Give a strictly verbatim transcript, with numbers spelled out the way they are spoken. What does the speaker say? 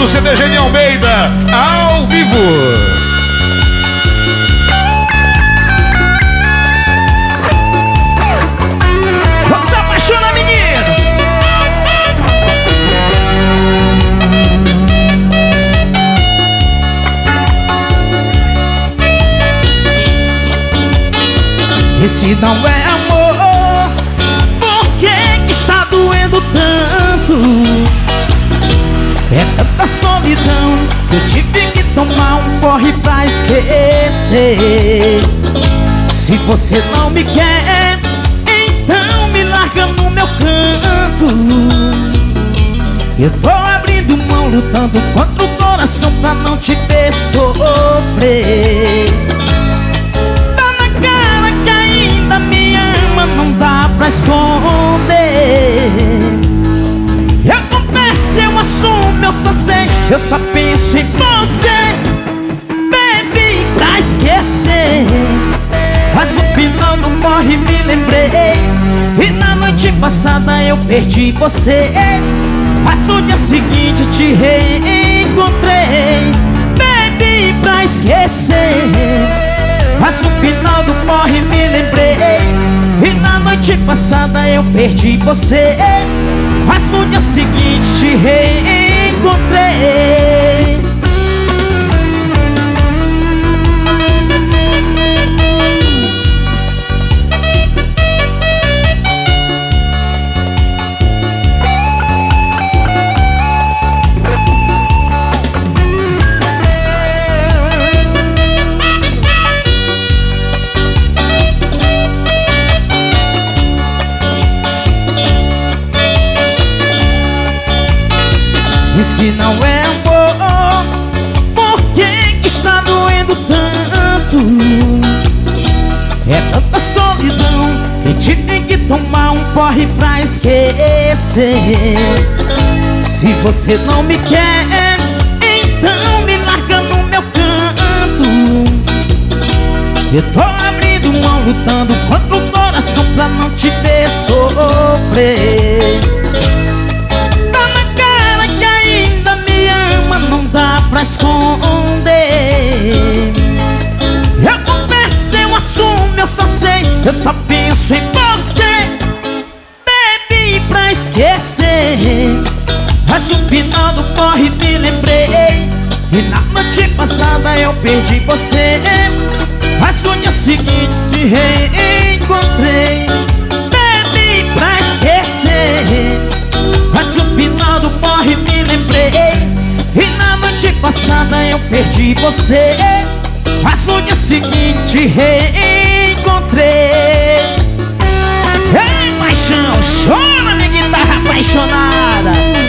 do C D Geni Almeida, ao vivo. Você apaixona, menino. Esse não é amor. Por que que está doendo tanto? É tanta solidão que eu tive que tomar um porre pra esquecer. Se você não me quer, então me larga no meu canto. Eu tô abrindo mão, lutando contra o coração pra não te ver sofrer. Tá na cara que ainda me ama, não dá pra esconder. Eu confesso, eu assumo, eu só sei, eu só penso em você. Bebi pra esquecer, mas no final do morre me lembrei. E na noite passada eu perdi você, mas no dia seguinte te reencontrei. Bebi pra esquecer, mas no final do morre me lembrei. E na noite passada eu perdi você, mas no dia seguinte te reencontrei. E se não é amor, por que que está doendo tanto? É tanta solidão que tive que tomar um porre pra esquecer. Se você não me quer, então me larga no meu canto. Eu tô abrindo mão, lutando contra o coração pra não te ver sofrer. Pra esconder, eu confesso, eu assumo, eu só sei, eu só penso em você. Bebi pra esquecer, mas no final do corre me lembrei. E na noite passada eu perdi você, mas no dia seguinte te reencontrei. Bebi pra esquecer, mas no final do corre me lembrei. E na noite passada eu perdi você, mas no dia seguinte reencontrei. Ei, paixão, chora minha guitarra apaixonada.